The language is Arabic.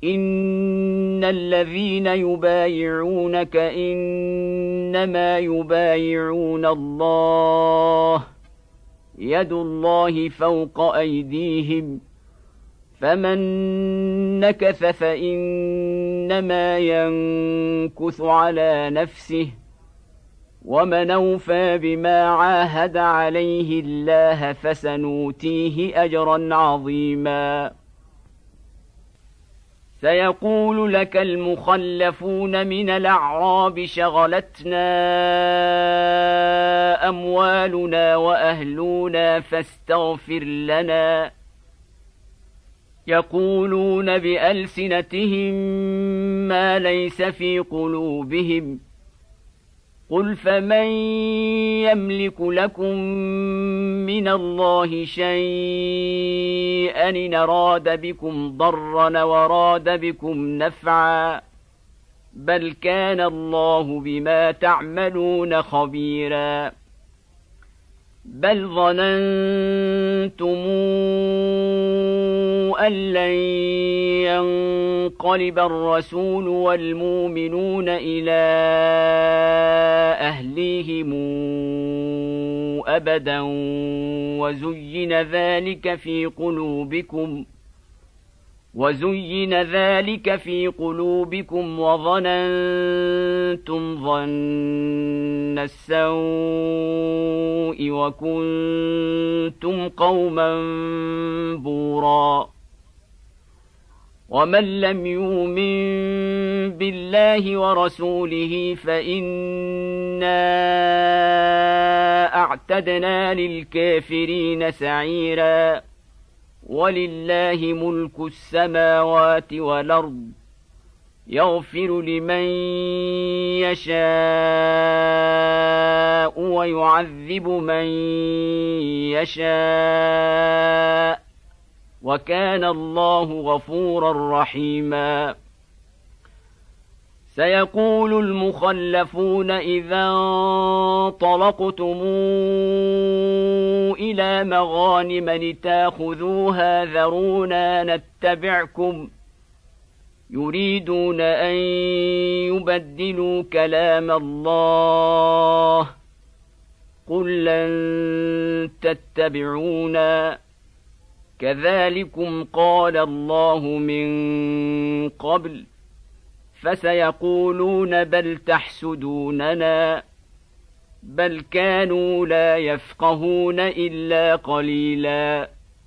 إن الذين يبايعونك إنما يبايعون الله يد الله فوق أيديهم فمن نكث فإنما ينكث على نفسه ومن أوفى بما عاهد عليه الله فسنؤتيه أجرا عظيما. سيقول لك المخلفون من الأعراب شغلتنا أموالنا وأهلنا فاستغفر لنا يقولون بألسنتهم ما ليس في قلوبهم قل فمن يملك لكم من الله شيئا إن أراد بكم ضرا وراد بكم نفعا بل كان الله بما تعملون خبيرا. بل ظننتم أن لن ينقلب الرسول والمؤمنون إلى أهليهم أبدا وزين ذلك في قلوبكم وظننتم ظن السوء وكنتم قوما بورا. ومن لم يؤمن بالله ورسوله فإنا أعتدنا للكافرين سعيرا. ولله ملك السماوات والأرض يغفر لمن يشاء ويعذب من يشاء وكان الله غفورا رحيما. سيقول المخلفون إذا انطلقتم إلى مغانم لتاخذوها ذرونا نتبعكم يريدون أن يبدلوا كلام الله قل لن تتبعونا كذلكم قال الله من قبل فسيقولون بل تحسدوننا بل كانوا لا يفقهون إلا قليلا.